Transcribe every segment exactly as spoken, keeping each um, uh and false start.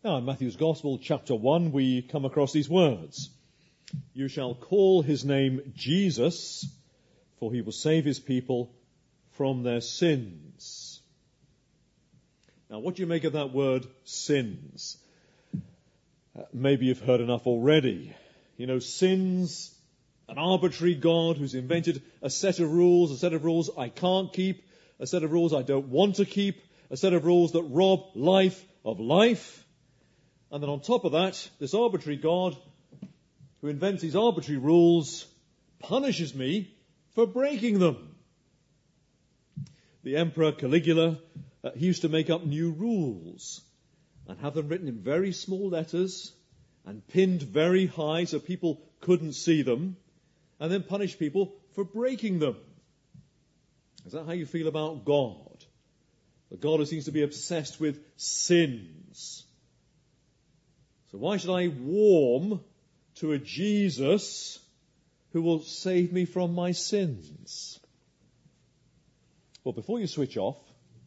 Now, in Matthew's Gospel, chapter one, we come across these words. You shall call his name Jesus, for he will save his people from their sins. Now, what do you make of that word, sins? Uh, maybe you've heard enough already. You know, sins, an arbitrary God who's invented a set of rules, a set of rules I can't keep, a set of rules I don't want to keep, a set of rules that rob life of life. And then on top of that, this arbitrary God who invents these arbitrary rules punishes me for breaking them. The Emperor Caligula, uh, he used to make up new rules and have them written in very small letters and pinned very high so people couldn't see them, and then punish people for breaking them. Is that how you feel about God? A God who seems to be obsessed with sins. So why should I warm to a Jesus who will save me from my sins? Well, before you switch off,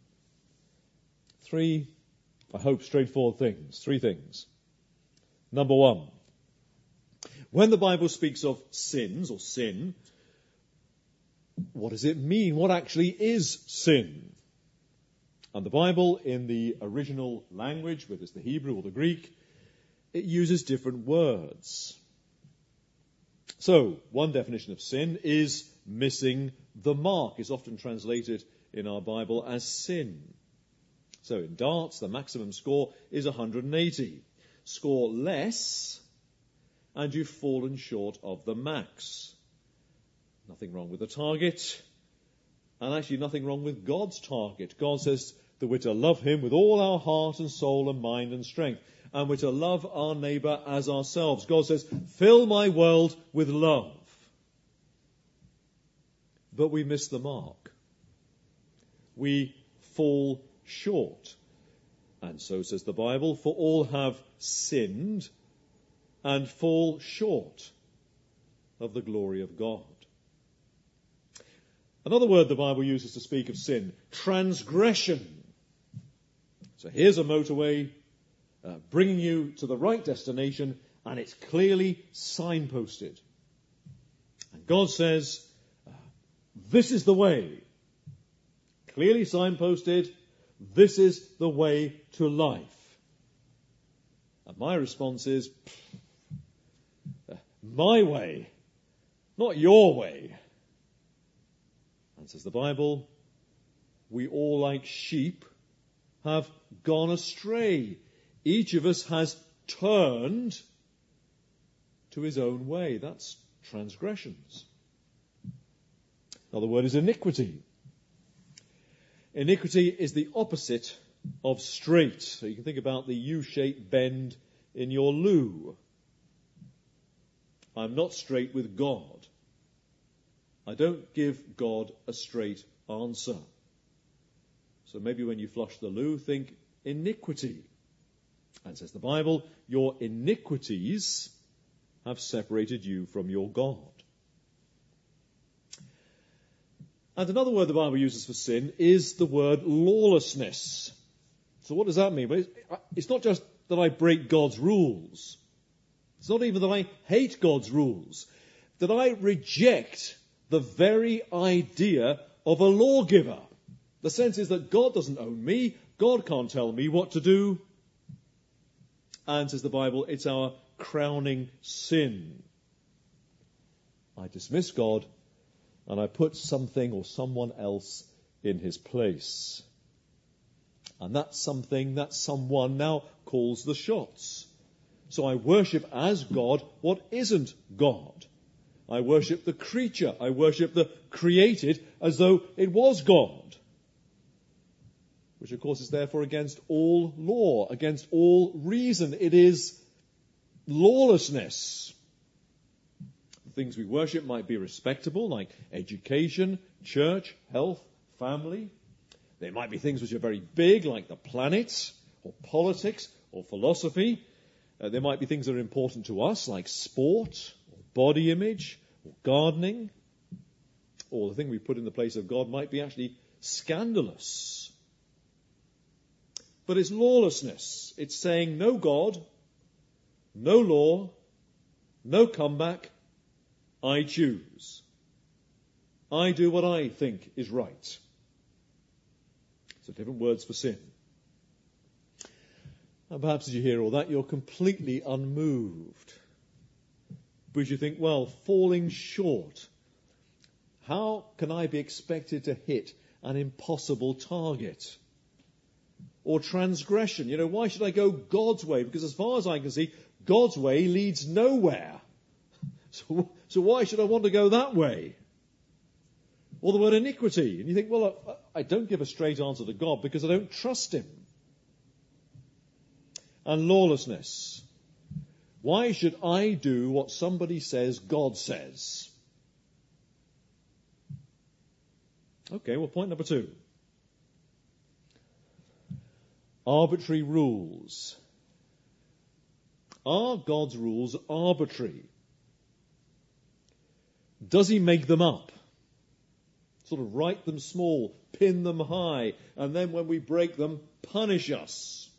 three, I hope, straightforward things. Three things. Number one, when the Bible speaks of sins or sin, what does it mean? What actually is sin? And the Bible, in the original language, whether it's the Hebrew or the Greek, it uses different words. So, one definition of sin is missing the mark. It's often translated in our Bible as sin. So, in darts, the maximum score is one hundred eighty. Score less, and you've fallen short of the max. Nothing wrong with the target, and actually nothing wrong with God's target. God says that we're to love him with all our heart and soul and mind and strength, and we're to love our neighbour as ourselves. God says, fill my world with love. But we miss the mark. We fall short. And so says the Bible, for all have sinned and fall short of the glory of God. Another word the Bible uses to speak of sin, transgression. So here's a motorway uh, bringing you to the right destination, and it's clearly signposted. And God says, uh, this is the way. Clearly signposted, this is the way to life. And my response is, uh, my way, not your way. And says the Bible, we all like sheep have gone astray. Each of us has turned to his own way. That's transgressions. Now the word is iniquity. Iniquity is the opposite of straight. So you can think about the U-shaped bend in your loo. I'm not straight with God. I don't give God a straight answer. So maybe when you flush the loo, think iniquity. And says the Bible, your iniquities have separated you from your God. And another word the Bible uses for sin is the word lawlessness. So what does that mean? Well, it's not just that I break God's rules. It's not even that I hate God's rules. That I reject the very idea of a lawgiver. The sense is that God doesn't own me. God can't tell me what to do. And, says the Bible, it's our crowning sin. I dismiss God and I put something or someone else in his place. And that something, that someone now calls the shots. So I worship as God what isn't God. I worship the creature. I worship the created as though it was God. Which, of course, is therefore against all law, against all reason. It is lawlessness. The things we worship might be respectable, like education, church, health, family. There might be things which are very big, like the planet, or politics, or philosophy. Uh, there might be things that are important to us, like sport, or body image, or gardening. Or the thing we put in the place of God might be actually scandalous. but it's lawlessness. It's saying no God, no law, no comeback. I choose. I do what I think is right. So different words for sin. And perhaps as you hear all that, you're completely unmoved. Because you think, well, falling short. How can I be expected to hit an impossible target? Or transgression. You know, why should I go God's way? Because as far as I can see, God's way leads nowhere. So, so why should I want to go that way? Or the word iniquity. And you think, well, I, I don't give a straight answer to God because I don't trust him. And lawlessness. Why should I do what somebody says God says? Okay, well, point number two. Arbitrary rules. Are God's rules arbitrary? Does he make them up? Sort of write them small, pin them high, and then when we break them, punish us.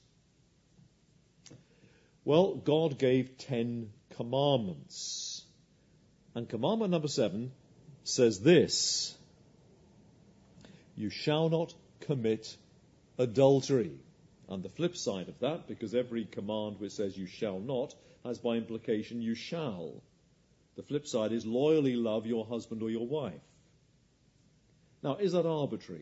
Well, God gave ten commandments. And commandment number seven says this: you shall not commit adultery. And the flip side of that, because every command which says you shall not, has by implication you shall. The flip side is loyally love your husband or your wife. Now, is that arbitrary?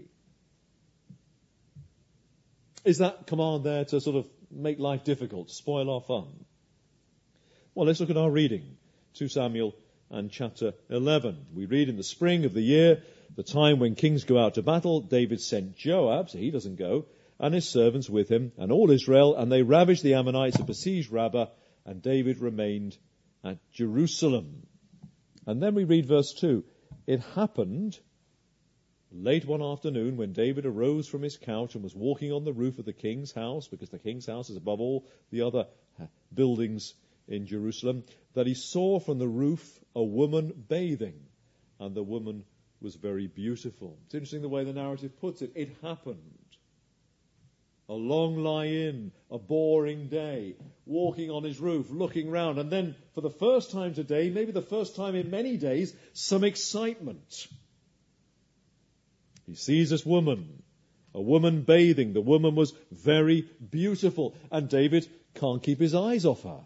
Is that command there to sort of make life difficult, spoil our fun? Well, let's look at our reading. Second Samuel and chapter eleven. We read, in the spring of the year, the time when kings go out to battle, David sent Joab, so he doesn't go, and his servants with him, and all Israel, and they ravaged the Ammonites and besieged Rabbah, and David remained at Jerusalem. And then we read verse two. It happened late one afternoon, when David arose from his couch and was walking on the roof of the king's house, because the king's house is above all the other buildings in Jerusalem, that he saw from the roof a woman bathing, and the woman was very beautiful. It's interesting the way the narrative puts it. It happened. A long lie-in, a boring day, walking on his roof, looking round, and then for the first time today, maybe the first time in many days, some excitement. He sees this woman, a woman bathing. The woman was very beautiful, and David can't keep his eyes off her.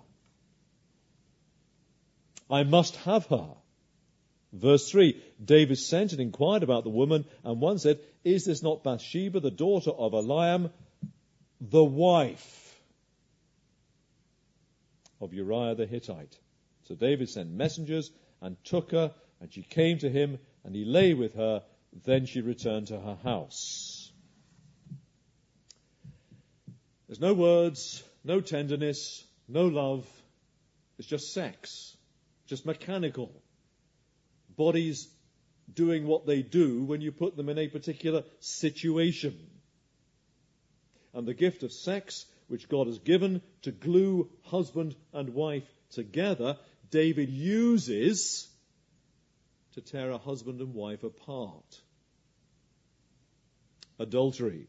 I must have her. Verse three, David sent and inquired about the woman, and one said, is this not Bathsheba, the daughter of Eliam, the wife of Uriah the Hittite? So David sent messengers and took her, and she came to him, and he lay with her. Then she returned to her house. There's no words, no tenderness, no love. It's just sex, just mechanical. Bodies doing what they do when you put them in a particular situation. And the gift of sex, which God has given to glue husband and wife together, David uses to tear a husband and wife apart. Adultery.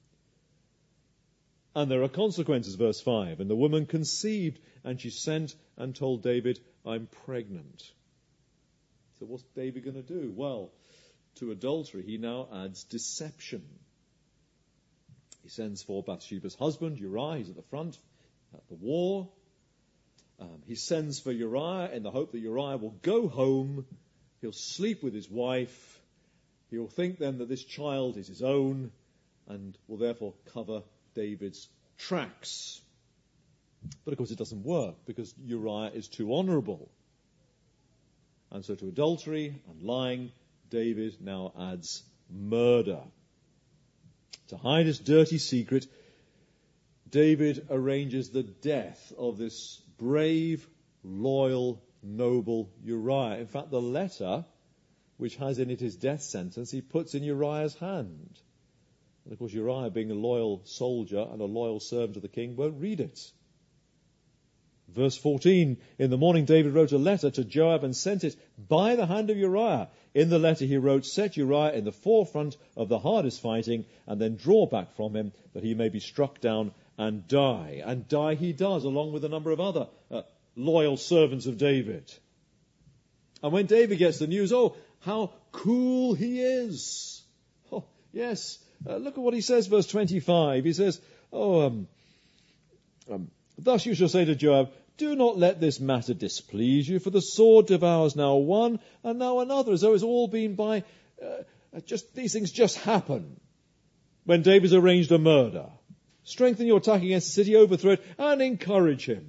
And there are consequences, verse five. And the woman conceived, and she sent and told David, I'm pregnant. So what's David going to do? Well, to adultery he now adds deception. He sends for Bathsheba's husband, Uriah. He's at the front at the war. Um, he sends for Uriah in the hope that Uriah will go home. He'll sleep with his wife. He'll think then that this child is his own and will therefore cover David's tracks. But of course it doesn't work because Uriah is too honourable. And so to adultery and lying, David now adds murder. To hide his dirty secret, David arranges the death of this brave, loyal, noble Uriah. In fact, the letter, which has in it his death sentence, he puts in Uriah's hand. And of course, Uriah, being a loyal soldier and a loyal servant of the king, won't read it. Verse fourteen, in the morning David wrote a letter to Joab and sent it by the hand of Uriah. In the letter he wrote, set Uriah in the forefront of the hardest fighting and then draw back from him that he may be struck down and die. And die he does, along with a number of other uh, loyal servants of David. And when David gets the news, oh, how cool he is. Oh, yes, uh, look at what he says, verse twenty-five. He says, oh, um, um, thus you shall say to Joab, do not let this matter displease you, for the sword devours now one and now another, as though it's all been by, uh, just these things just happen. When David's arranged a murder, strengthen your attack against the city, overthrow it, and encourage him.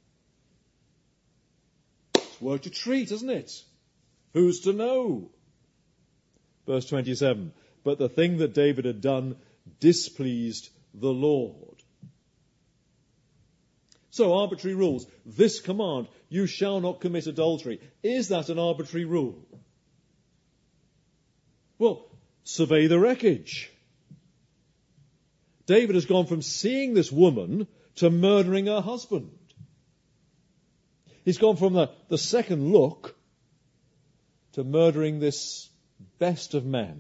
It's worth a treat, isn't it? Who's to know? Verse twenty-seven, but the thing that David had done displeased the Lord. So, arbitrary rules. This command, you shall not commit adultery. Is that an arbitrary rule? Well, survey the wreckage. David has gone from seeing this woman to murdering her husband. He's gone from the, the second look to murdering this best of men.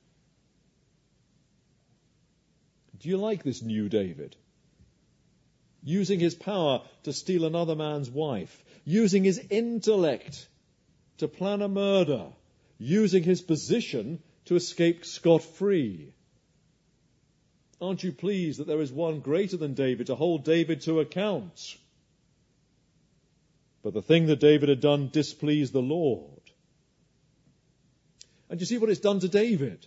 Do you like this new David? Using his power to steal another man's wife, using his intellect to plan a murder, using his position to escape scot-free. Aren't you pleased that there is one greater than David to hold David to account? But the thing that David had done displeased the Lord. And you see what it's done to David?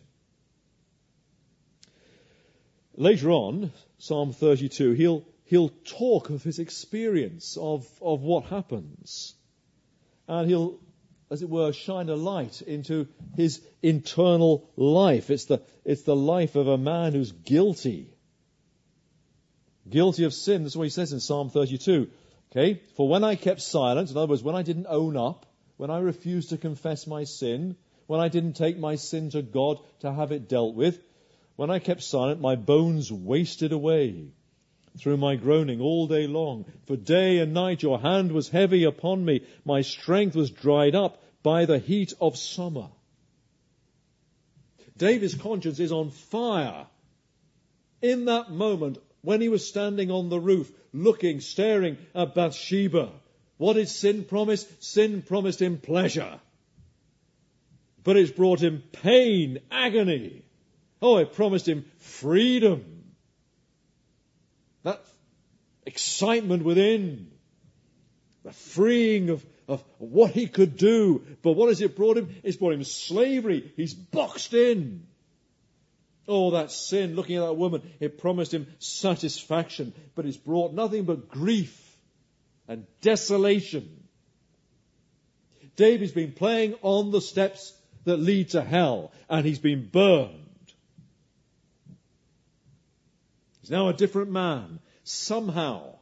Later on, Psalm thirty-two, he'll He'll talk of his experience of, of what happens. And he'll, as it were, shine a light into his internal life. It's the, it's the life of a man who's guilty. Guilty of sin. That's what he says in Psalm thirty-two. Okay? For when I kept silent, in other words, when I didn't own up, when I refused to confess my sin, when I didn't take my sin to God to have it dealt with, when I kept silent, my bones wasted away through my groaning all day long. For day and night your hand was heavy upon me. My strength was dried up by the heat of summer. David's conscience is on fire. In that moment, when he was standing on the roof, looking, staring at Bathsheba, what did sin promise? Sin promised him pleasure. But it's brought him pain, agony. Oh, it promised him freedom. That excitement within, the freeing of, of what he could do. But what has it brought him? It's brought him slavery. He's boxed in. Oh, that sin, looking at that woman, it promised him satisfaction, but it's brought nothing but grief and desolation. David's been playing on the steps that lead to hell, and he's been burned. He's now a different man. Somehow,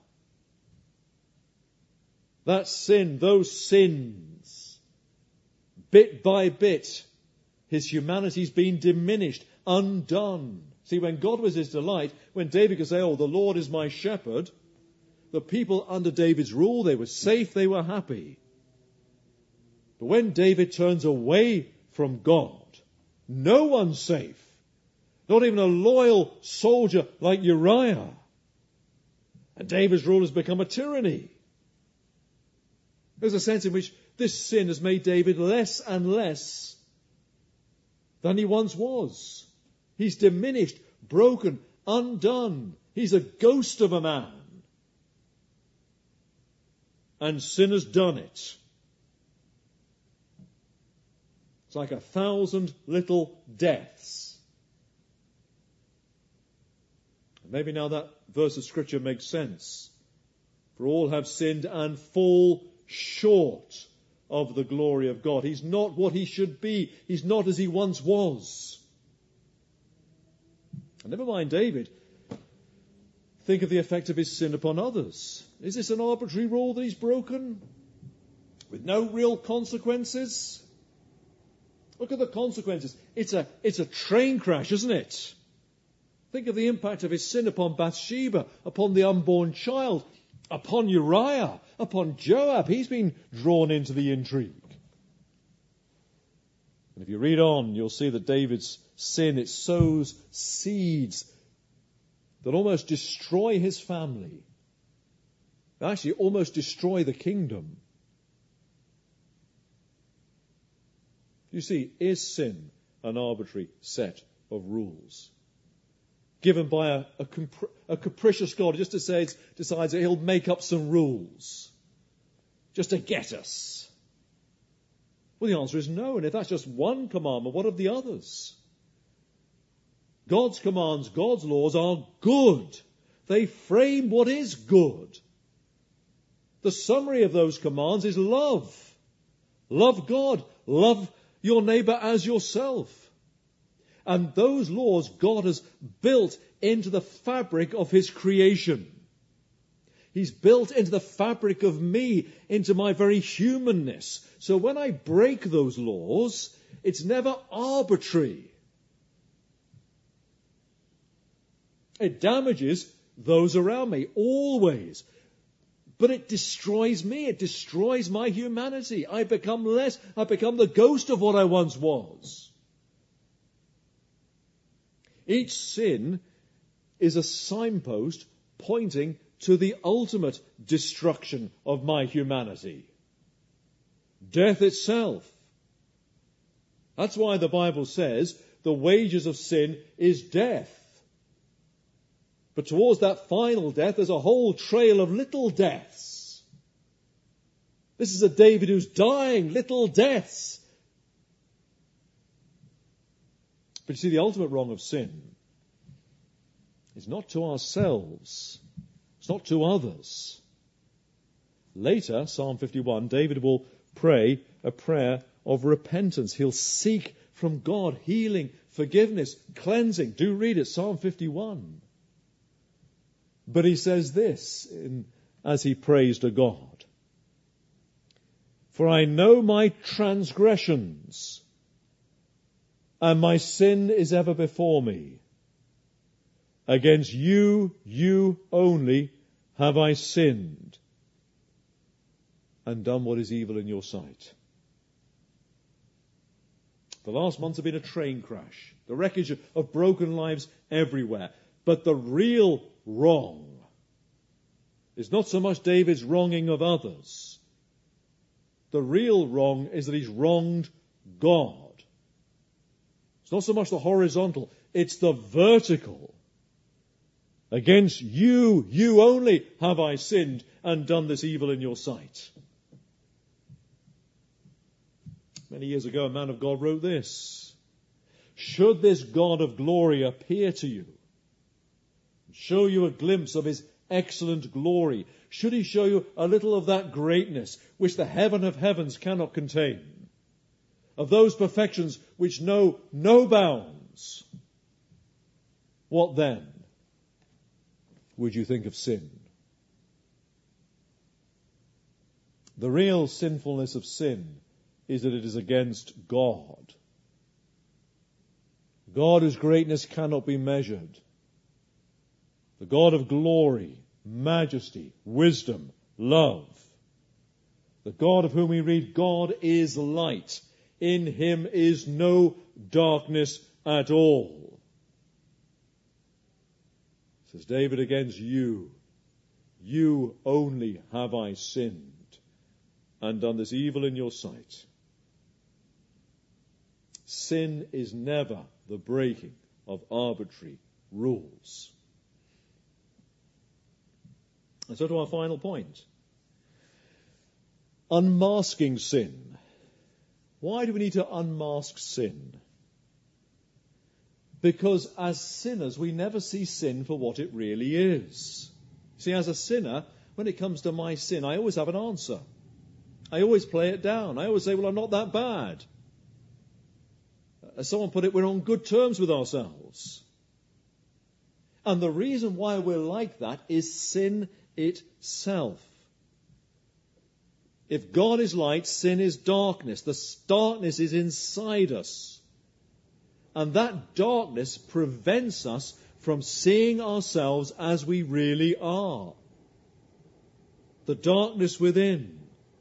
that sin, those sins, bit by bit, his humanity's been diminished, undone. See, when God was his delight, when David could say, oh, the Lord is my shepherd, the people under David's rule, they were safe, they were happy. But when David turns away from God, no one's safe. Not even a loyal soldier like Uriah. And David's rule has become a tyranny. There's a sense in which this sin has made David less and less than he once was. He's diminished, broken, undone. He's a ghost of a man. And sin has done it. It's like a thousand little deaths. Maybe now that verse of Scripture makes sense. For all have sinned and fall short of the glory of God. He's not what he should be. He's not as he once was. And never mind David. Think of the effect of his sin upon others. Is this an arbitrary rule that he's broken? With no real consequences? Look at the consequences. It's a, it's a train crash, isn't it? Think of the impact of his sin upon Bathsheba, upon the unborn child. upon Uriah, upon Joab. He's been drawn into the intrigue. And if you read on, you'll see that David's sin, it sows seeds that almost destroy his family. They actually almost destroy the kingdom. You see, is sin an arbitrary set of rules given by a, a, compr- a capricious God who just decides, decides that he'll make up some rules just to get us? Well, the answer is no. And if that's just one commandment, what of the others? God's commands, God's laws are good. They frame what is good. The summary of those commands is love. Love God. Love your neighbor as yourself. And those laws God has built into the fabric of his creation. He's built into the fabric of me, into my very humanness. So when I break those laws, it's never arbitrary. It damages those around me, always. But it destroys me. It destroys my humanity. I become less. I become the ghost of what I once was. Each sin is a signpost pointing to the ultimate destruction of my humanity. Death itself. That's why the Bible says the wages of sin is death. But towards that final death, there's a whole trail of little deaths. This is a David who's dying, little deaths. But you see, the ultimate wrong of sin is not to ourselves. It's not to others. Later, Psalm fifty-one, David will pray a prayer of repentance. He'll seek from God healing, forgiveness, cleansing. Do read it, Psalm fifty-one. But he says this in, as he prays to God. For I know my transgressions, and my sin is ever before me. Against you, you only, have I sinned, and done what is evil in your sight. The last months have been a train crash, the wreckage of, of broken lives everywhere. But the real wrong is not so much David's wronging of others. The real wrong is that he's wronged God. It's not so much the horizontal, it's the vertical. Against you, you only, have I sinned and done this evil in your sight. Many years ago, a man of God wrote this. Should this God of glory appear to you, show you a glimpse of his excellent glory, should he show you a little of that greatness which the heaven of heavens cannot contain, of those perfections which know no bounds, what then would you think of sin? The real sinfulness of sin is that it is against God. God whose greatness cannot be measured. The God of glory, majesty, wisdom, love. The God of whom we read, God is light. In him is no darkness at all. Says David, against you, you only have I sinned and done this evil in your sight. Sin is never the breaking of arbitrary rules. And so to our final point. Unmasking sin. Why do we need to unmask sin? Because as sinners, we never see sin for what it really is. See, as a sinner, when it comes to my sin, I always have an answer. I always play it down. I always say, well, I'm not that bad. As someone put it, we're on good terms with ourselves. And the reason why we're like that is sin itself. If God is light, sin is darkness. The darkness is inside us. And that darkness prevents us from seeing ourselves as we really are. the darkness within.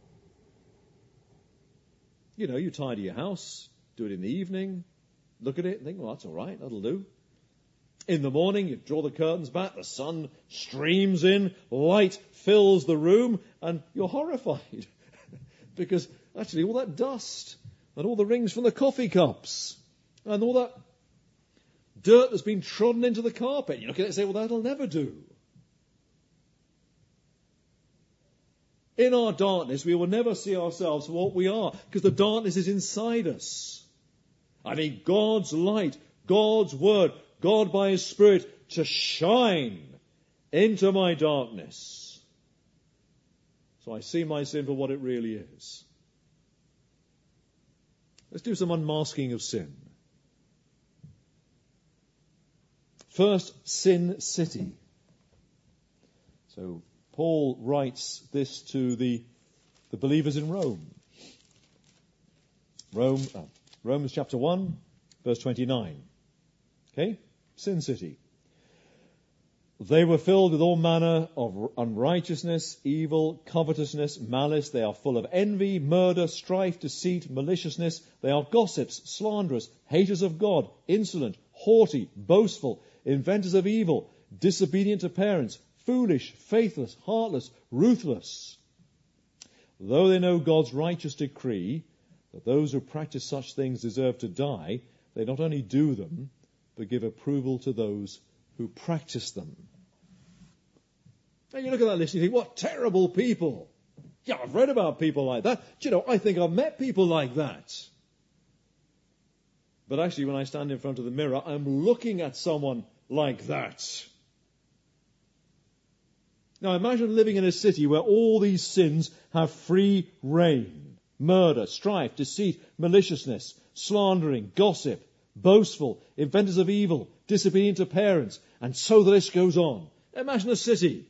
You know, you tidy your house, do it in the evening, look at it and think, well, that's all right, that'll do. In the morning, you draw the curtains back, the sun streams in, light fills the room, and you're horrified. Because actually all that dust and all the rings from the coffee cups and all that dirt that's been trodden into the carpet, you look at it and say, well, that'll never do. In our darkness, we will never see ourselves for what we are, because the darkness is inside us. I need God's light, God's word, God by His Spirit to shine into my darkness. So I see my sin for what it really is. Let's do some unmasking of sin. First, Sin City. So Paul writes this to the, the believers in Rome. Rome, uh, Romans chapter one, verse twenty-nine. Okay? Sin City. They were filled with all manner of unrighteousness, evil, covetousness, malice. They are full of envy, murder, strife, deceit, maliciousness. They are gossips, slanderers, haters of God, insolent, haughty, boastful, inventors of evil, disobedient to parents, foolish, faithless, heartless, ruthless. Though they know God's righteous decree that those who practice such things deserve to die, they not only do them, but give approval to those who practice them. And you look at that list and you think, what terrible people. Yeah, I've read about people like that. Do you know, I think I've met people like that. But actually, when I stand in front of the mirror, I'm looking at someone like that. Now imagine living in a city where all these sins have free reign. Murder, strife, deceit, maliciousness, slandering, gossip, boastful, inventors of evil, disobedient to parents, and so the list goes on. Imagine a city.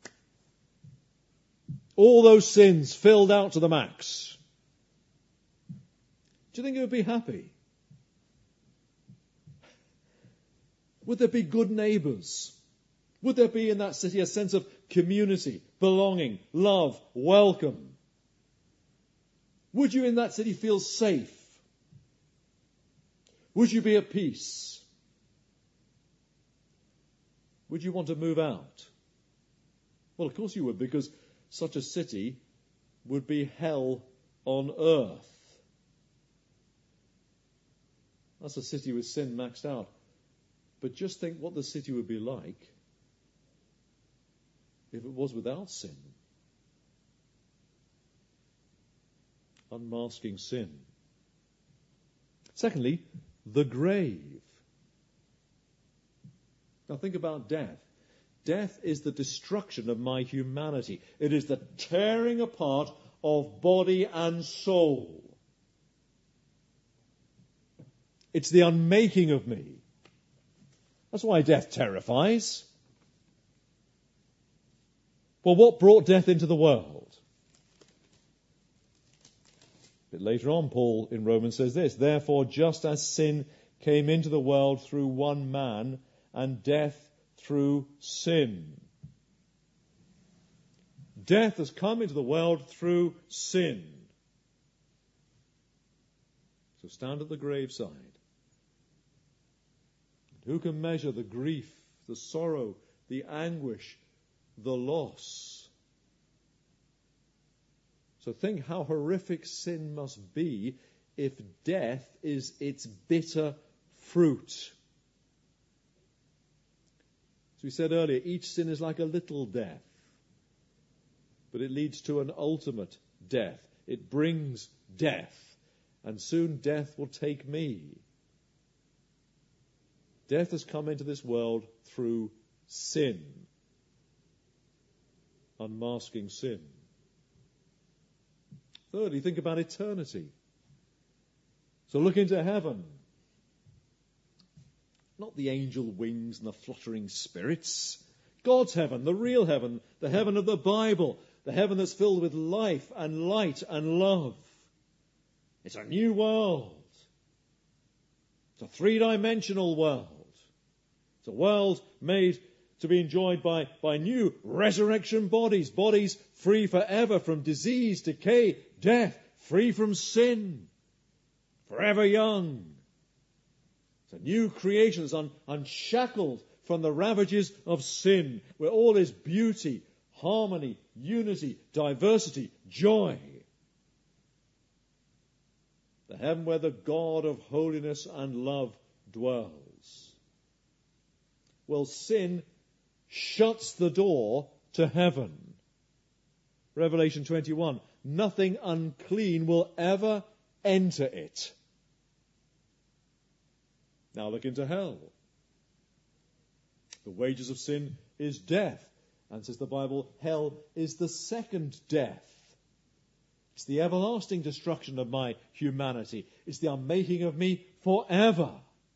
All those sins filled out to the max. Do you think it would be happy? Would there be good neighbours? Would there be in that city a sense of community, belonging, love, welcome? Would you in that city feel safe? Would you be at peace? Would you want to move out? Well, of course you would, because such a city would be hell on earth. That's a city with sin maxed out. But just think what the city would be like if it was without sin. Unmasking sin. Secondly, the grave. Now think about death. Death is the destruction of my humanity. It is the tearing apart of body and soul. It's the unmaking of me. That's why death terrifies. Well, what brought death into the world? A bit later on, Paul in Romans says this, therefore, just as sin came into the world through one man, and death through sin. Death has come into the world through sin. So stand at the graveside. Who can measure the grief, the sorrow, the anguish, the loss? So think how horrific sin must be if death is its bitter fruit. As we said earlier, each sin is like a little death, but it leads to an ultimate death. It brings death, and soon death will take me. Death has come into this world through sin. Unmasking sin. Thirdly, think about eternity. So look into heaven. Not the angel wings and the fluttering spirits. God's heaven, the real heaven, the heaven of the Bible, the heaven that's filled with life and light and love. It's a new world. It's a three-dimensional world. It's a world made to be enjoyed by, by new resurrection bodies, bodies free forever from disease, decay, death, free from sin, forever young. It's a new creation that's un, unshackled from the ravages of sin, where all is beauty, harmony, unity, diversity, joy. The heaven where the God of holiness and love dwells. Well, sin shuts the door to heaven. Revelation twenty-one, nothing unclean will ever enter it. Now look into hell. The wages of sin is death. And says the Bible, hell is the second death. It's the everlasting destruction of my humanity. It's the unmaking of me forever.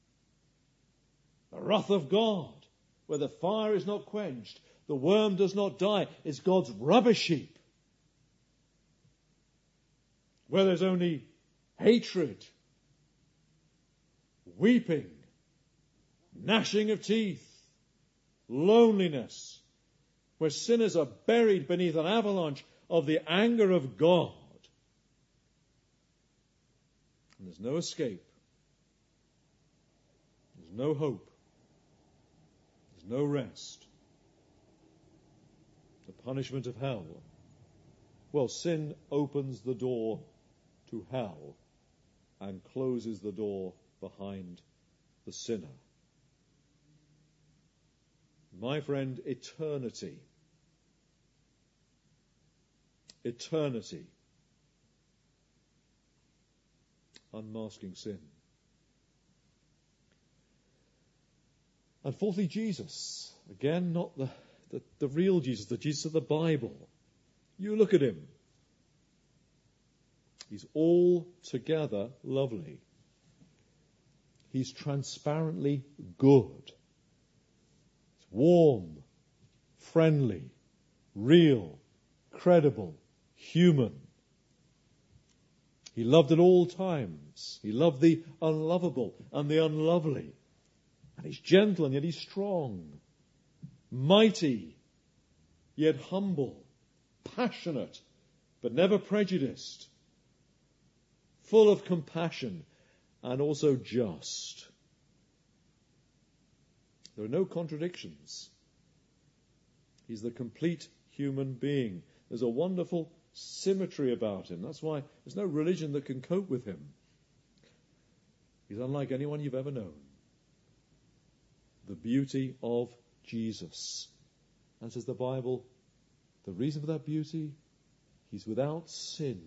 The wrath of God, where the fire is not quenched, the worm does not die, is God's rubbish heap. Where there's only hatred, weeping, gnashing of teeth, loneliness, where sinners are buried beneath an avalanche of the anger of God. And there's no escape. There's no hope. There's no rest. The punishment of hell. Well, sin opens the door to hell and closes the door behind the sinner. My friend, eternity. Eternity. Unmasking sin. And fourthly, Jesus. Again, not the, the, the real Jesus, the Jesus of the Bible. You look at him. He's altogether lovely. He's transparently good. He's warm, friendly, real, credible, human. He loved at all times. He loved the unlovable and the unlovely. And he's gentle and yet he's strong. Mighty, yet humble. Passionate, but never prejudiced. Full of compassion and also just. There are no contradictions. He's the complete human being. There's a wonderful symmetry about him. That's why there's no religion that can cope with him. He's unlike anyone you've ever known. The beauty of Jesus. And says the Bible, the reason for that beauty, he's without sin.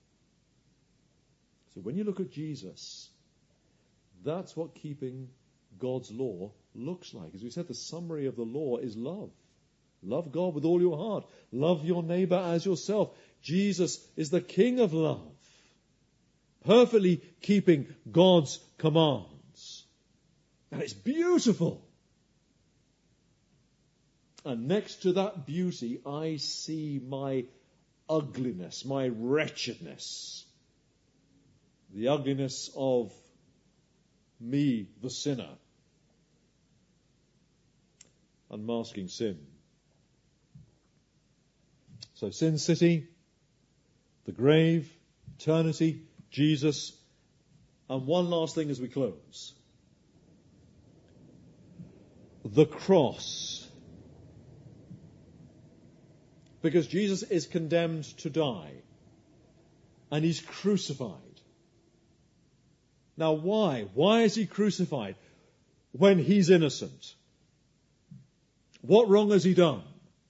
So when you look at Jesus, that's what keeping God's law looks like. As we said, the summary of the law is love. Love God with all your heart. Love your neighbor as yourself. Jesus is the King of love. Perfectly keeping God's commands. And it's beautiful. And next to that beauty, I see my ugliness, my wretchedness. The ugliness of me, the sinner. Unmasking sin. So Sin City, the grave, eternity, Jesus, and one last thing as we close. The cross. Because Jesus is condemned to die, and he's crucified. Now why? Why is he crucified when he's innocent? What wrong has he done?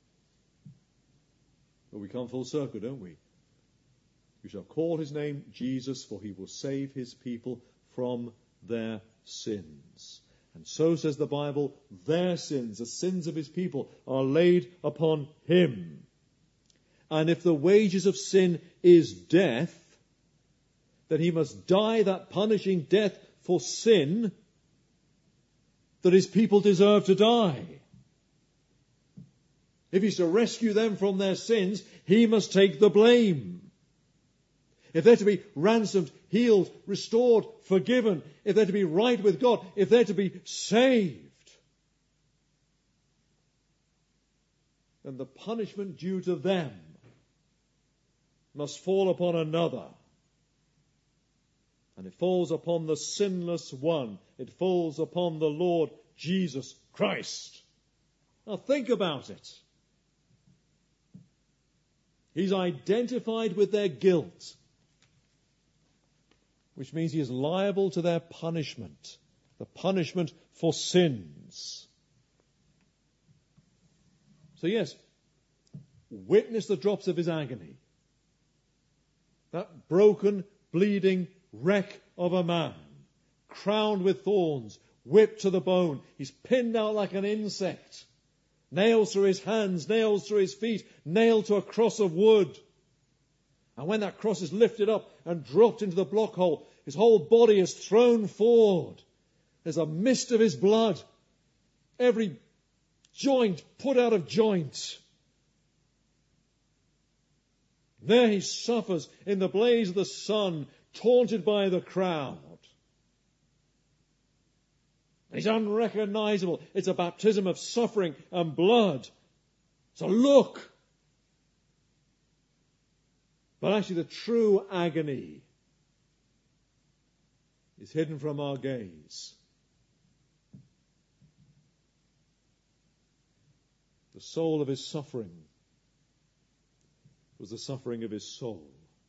Well, we come full circle, don't we? You shall call his name Jesus, for he will save his people from their sins. And so says the Bible, their sins, the sins of his people, are laid upon him. And if the wages of sin is death, then he must die that punishing death for sin that his people deserve to die. If he's to rescue them from their sins, he must take the blame. If they're to be ransomed, healed, restored, forgiven, if they're to be right with God, if they're to be saved, then the punishment due to them must fall upon another. And it falls upon the sinless one. It falls upon the Lord Jesus Christ. Now think about it. He's identified with their guilt, which means he is liable to their punishment, the punishment for sins. So yes, witness the drops of his agony. That broken, bleeding wreck of a man, crowned with thorns, whipped to the bone. He's pinned out like an insect. Nails through his hands, nails through his feet, nailed to a cross of wood. And when that cross is lifted up and dropped into the block hole, his whole body is thrown forward. There's a mist of his blood. Every joint put out of joint. There he suffers in the blaze of the sun, taunted by the crowd. He's unrecognizable. It's a baptism of suffering and blood. So look. But actually the true agony is hidden from our gaze. The soul of his suffering was the suffering of his soul.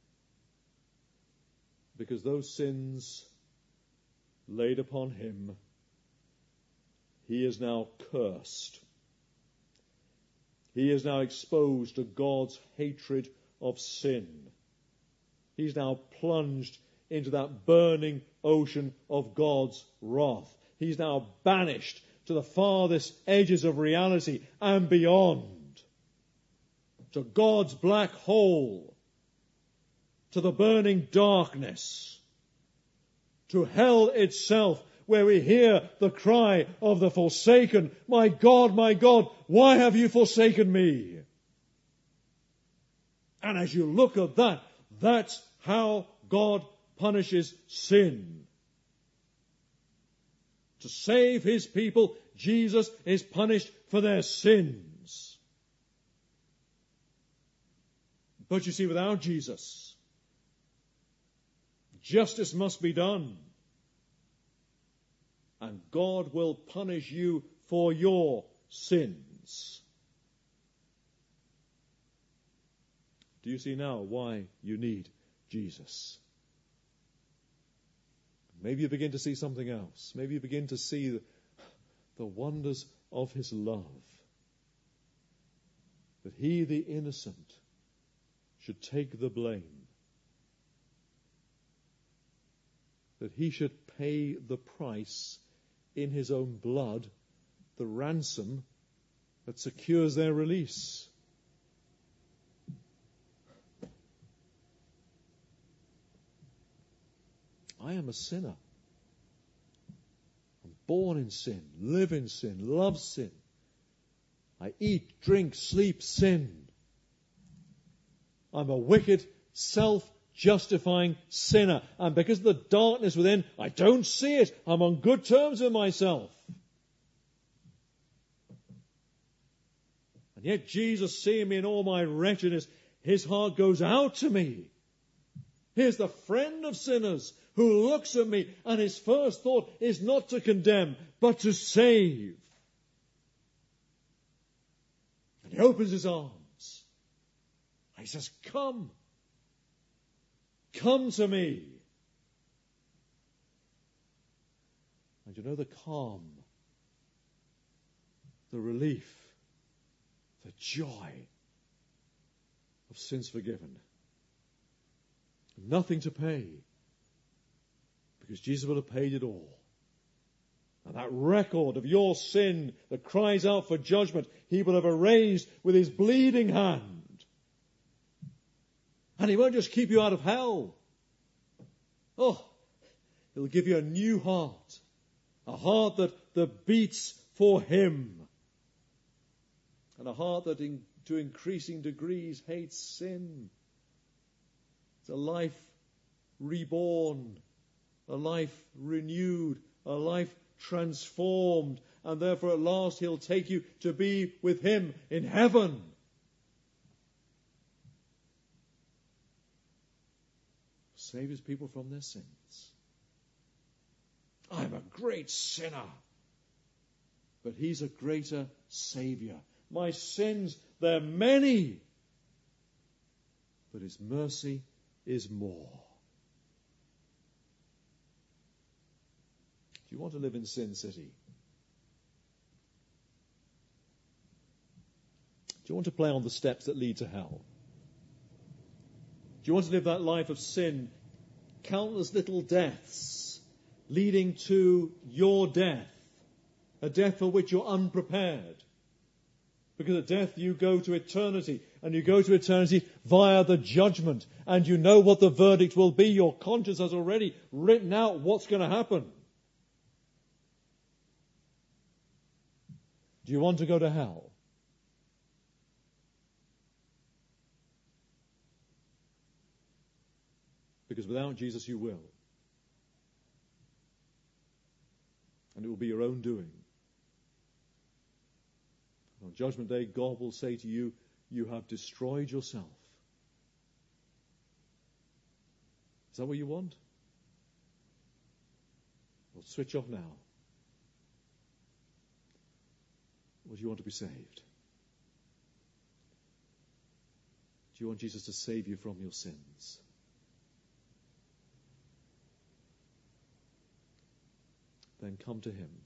Because those sins laid upon him, he is now cursed. He is now exposed to God's hatred of sin. He's now plunged into that burning ocean of God's wrath. He's now banished to the farthest edges of reality and beyond, to God's black hole, to the burning darkness, to hell itself, where we hear the cry of the forsaken, "My God, my God, why have you forsaken me?" And as you look at that, that's how God punishes sin. To save his people, Jesus is punished for their sins. But you see, without Jesus, justice must be done. And God will punish you for your sins. Do you see now why you need Jesus? Maybe you begin to see something else. Maybe you begin to see the, the wonders of his love. That he, the innocent, should take the blame. That he should pay the price in his own blood, the ransom that secures their release. I am a sinner. I'm born in sin, live in sin, love sin. I eat, drink, sleep, sin. I'm a wicked, self-justifying sinner. And because of the darkness within, I don't see it. I'm on good terms with myself. And yet Jesus, seeing me in all my wretchedness, his heart goes out to me. Here's the friend of sinners who looks at me, and his first thought is not to condemn, but to save. And he opens his arms. He says, "Come. Come to me." And you know the calm, the relief, the joy of sins forgiven. Nothing to pay, because Jesus will have paid it all. And that record of your sin that cries out for judgment, he will have erased with his bleeding hand. And he won't just keep you out of hell. Oh, he'll give you a new heart. A heart that, that beats for him. And a heart that in, to increasing degrees hates sin. It's a life reborn, a life renewed, a life transformed, and therefore at last he'll take you to be with him in heaven. Save his people from their sins. I'm a great sinner, but he's a greater Saviour. My sins, they're many, but his mercy is more. Do you want to live in Sin City? Do you want to play on the steps that lead to hell? Do you want to live that life of sin, countless little deaths, leading to your death, a death for which you're unprepared? Because at death you go to eternity, and you go to eternity via the judgment, and you know what the verdict will be. Your conscience has already written out what's going to happen. Do you want to go to hell? Because without Jesus you will. And it will be your own doing. On Judgment Day, God will say to you, you have destroyed yourself. Is that what you want? Well, switch off now. Or do you want to be saved? Do you want Jesus to save you from your sins? Then come to him.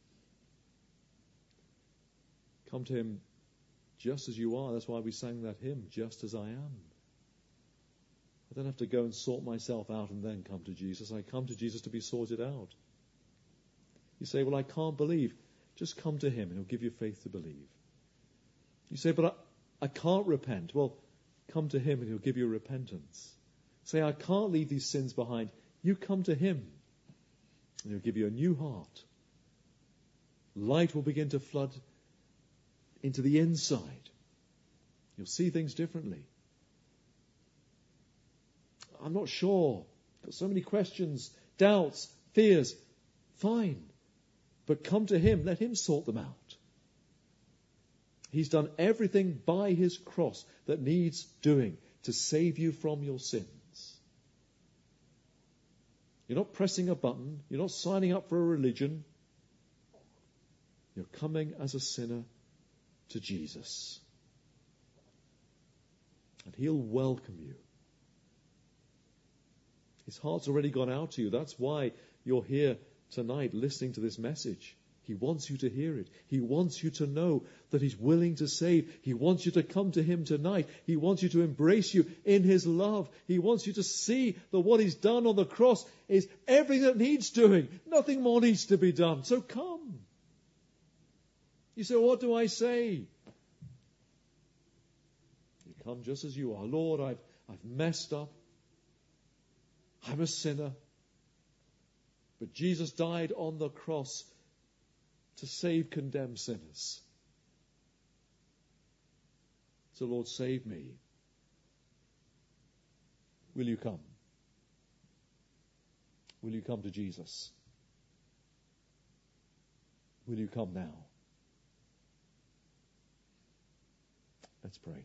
Come to him just as you are. That's why we sang that hymn, just as I am. I don't have to go and sort myself out and then come to Jesus. I come to Jesus to be sorted out. You say, well, I can't believe. Just come to him and he'll give you faith to believe. You say, but I, I can't repent. Well, come to him and he'll give you repentance. Say, I can't leave these sins behind. You come to him and he'll give you a new heart. Light will begin to flood into the inside. You'll see things differently. I'm not sure. Got so many questions, doubts, fears. Fine. But come to him. Let him sort them out. He's done everything by his cross that needs doing to save you from your sins. You're not pressing a button. You're not signing up for a religion. You're coming as a sinner to Jesus. And he'll welcome you. His heart's already gone out to you. That's why you're here tonight listening to this message. He wants you to hear it. He wants you to know that he's willing to save. He wants you to come to him tonight. He wants you to embrace you in his love. He wants you to see that what he's done on the cross is everything that needs doing. Nothing more needs to be done. So come. You say, what do I say? You come just as you are. Lord, I've, I've messed up. I'm a sinner. But Jesus died on the cross to save condemned sinners. So, Lord, save me. Will you come? Will you come to Jesus? Will you come now? Let's pray.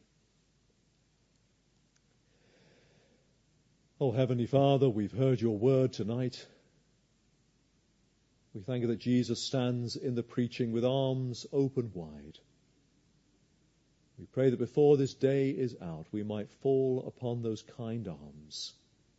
Oh, Heavenly Father, we've heard your word tonight. We thank you that Jesus stands in the preaching with arms open wide. We pray that before this day is out, we might fall upon those kind arms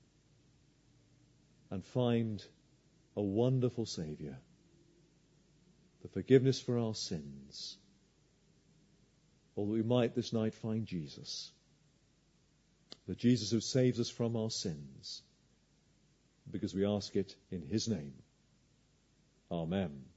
and find a wonderful Saviour, the forgiveness for our sins, or that we might this night find Jesus, the Jesus who saves us from our sins, because we ask it in his name. Amen.